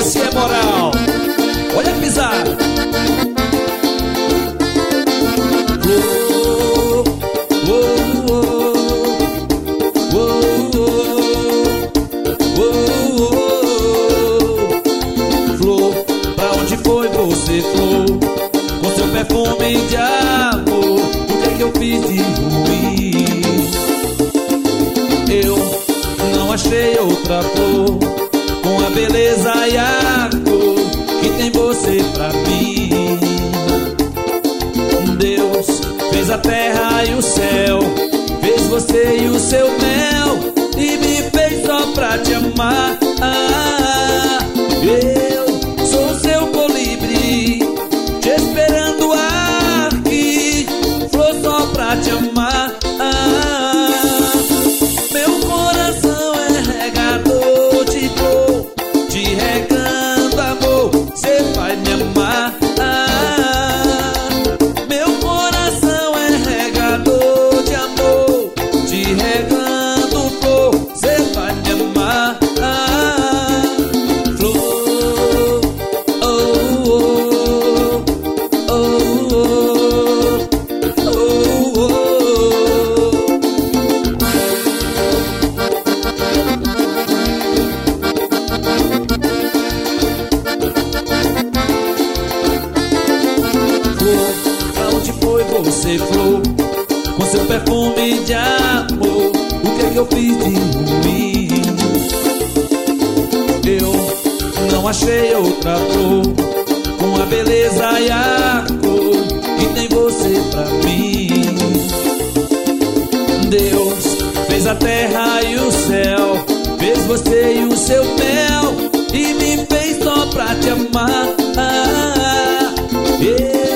Esse é moral. Olha a pisada. Flor, pra onde foi você, flor? Com seu perfume de amor, o que é que eu fiz de ruim? Eu não achei outra flor com a beleza e a cor que tem você pra mim. Deus fez a terra e o céu, fez você e o seu mel, e me fez só pra te amar. Eu sou seu colibri, te esperando aqui, flor só pra te amar. Meu coração é regador de flor, te regando amor, cê vai me amar. Meu coração é regador de amor, te regando flor, cê vai me amar. Flor, oh, oh, oh, oh, oh, oh. Flor, pra onde foi você, flor? Com seu perfume de amor, o que é que eu fiz de ruim? Eu não achei outra flor com a beleza e a cor que tem você pra mim. Deus fez a terra e o céu, fez você e o seu mel, e me fez só pra te amar.